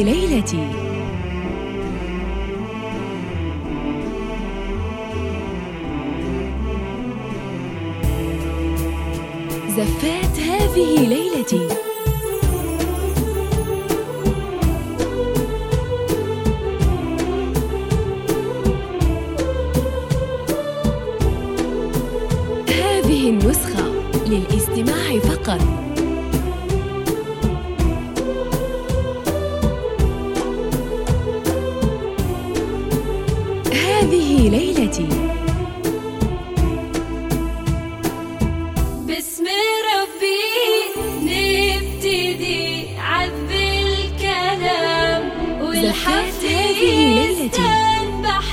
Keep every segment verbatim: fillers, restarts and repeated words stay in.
ليلتي. زفات هذه ليلتي. هذه النسخة للاستماع فقط. هذه ليلتي. باسم ربي نبتدي عذب الكلام والحفل يستنبح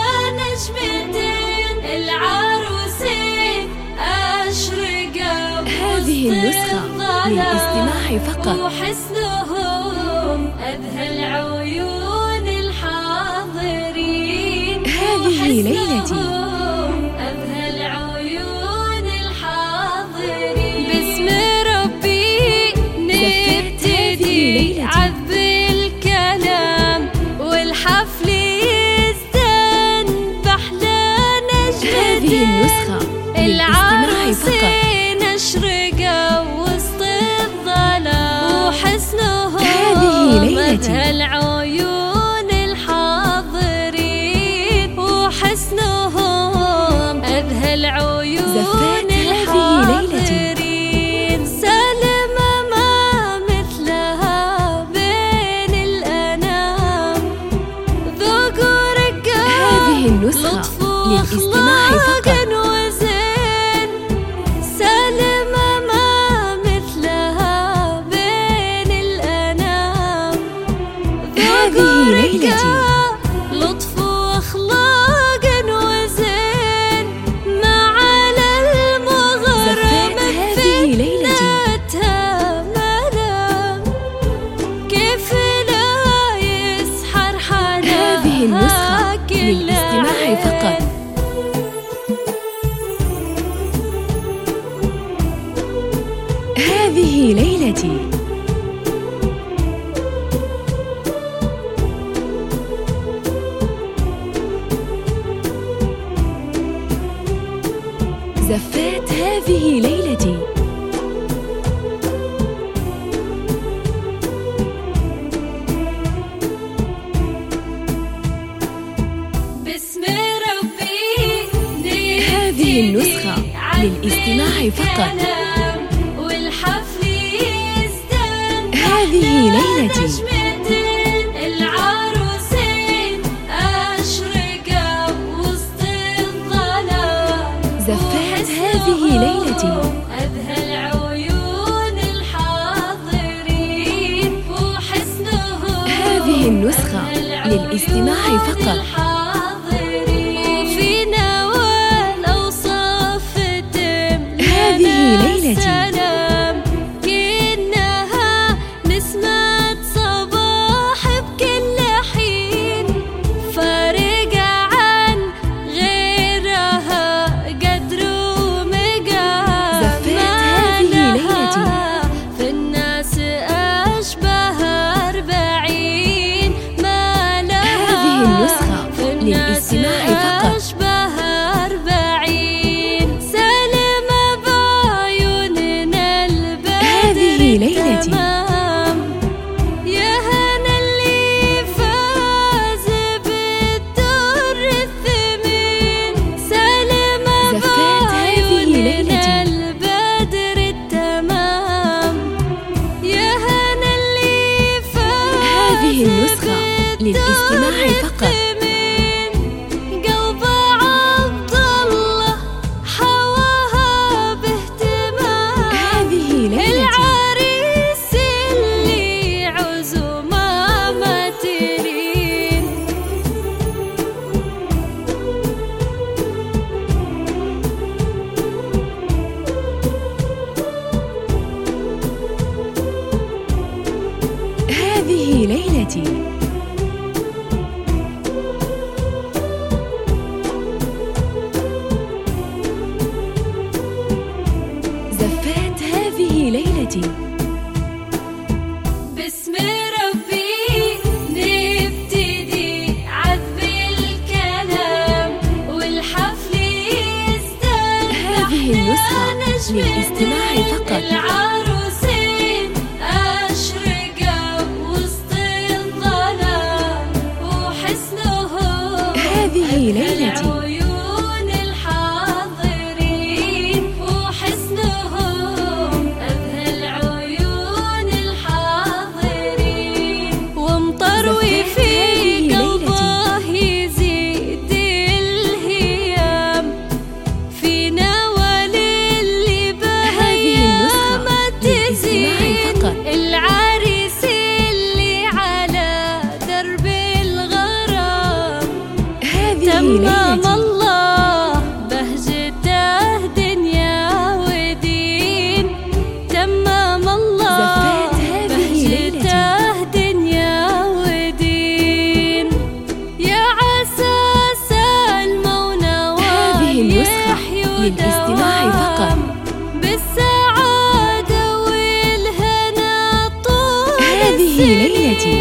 نجمتين العروسين أشرقوا. هذه النسخة للاستماع فقط. وحسنهم أذهل عيون الحاضرين. هذه ليلتي. أذهل عيون الحاضرين. باسم ربي نبتدي عذب الكلام والحفل يستنبح نجمتين. هذه النسخة للاستماع فقط. أشرقوا وسط الظلام وحسنهم أذهل عيون الحاضرين. وحسنهم أذهل عيون الحاضرين. سلمى ما مثلها بين الأنام. ذوق ورقة هذه النسخة للاستماع فقط. هذه ليلتي. لطف واخلاق وزين ما على المغرم. هذه ليلتي. ملام كيف لا يسحر حدا. هذه النسخة للاستماع فقط. هذه ليلتي. زفات هذه ليلتي. باسم ربي هذه النسخة للاستماع فقط. والحفل يستنبح هذه ليلتي. العروسين أشرقوا وسط الظلام. زفات هذه ليلتي. أذهل عيون الحاضرين. وحسنهم هذه النسخة للاستماع فقط. وفي نوال أوصاف تم. هذه ليلتي. سلام كأنها نسمة صباح بكل حين. فارقة عن غيرها قدر ومقام. زفات هذه ليلتي. في الناس أشبه أربعين. ما لها هذه النسخة للاستماع فقط. أشبه أربعين. سلمى بعيوننا البدر. هذه ليلتي. تمام. يا هنا اللي فاز بالدر الثمين. سلمى زفات هذه ليلتي. بعيوننا البدر التمام. يا هنا اللي فاز. هذه النسخة للاستماع فقط. قلب عبد الله حواها باهتمام. هذه ليلتي. العريس اللي عزومه متلين. هذه ليلتي. زفات هذه ليلتي. باسم ربي للاستماع فقط. العروسين أشرقوا وسط الظلام وحسنهم هذه ليلتي. عيون الحاضرين وحسنهم أبهى العيون الحاضرين ومطروي في قلبه يزيد الهيام في نوال اللي بها ما تزيد العريس اللي على درب الغرام تمام الله بهجته دنيا ودين تمام الله بهجته دنيا ودين يا عسى سلمى هذه النسخة للاستماع فقط. بالسعادة والهنا طول هذه ليلتي.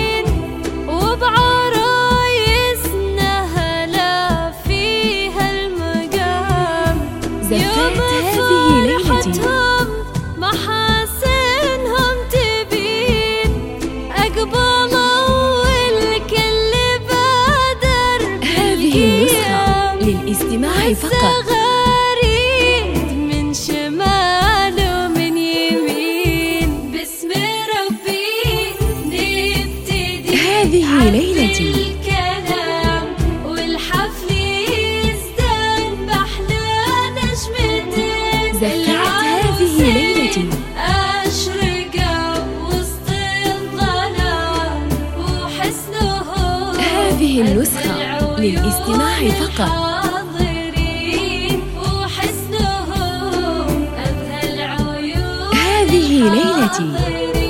وبعرايسنا هلا فيها المقام زفات هذه ليلتي. فرحتهم محاسنهم تبين أقبلوا والكل بادر هذه النسخة للاستماع فقط. غريد من شمال ومن يمين باسم ربي نبتدي هذه ليلتي. الكلام والحفل يزدان بأحلى نجمتين زفات هذه ليلتي. أشرقوا وسط الظلام وحسنهم هذه النسخة للاستماع فقط. الحاضرين وحسنهم أبهى العيون هذه ليلتي. الحاضرين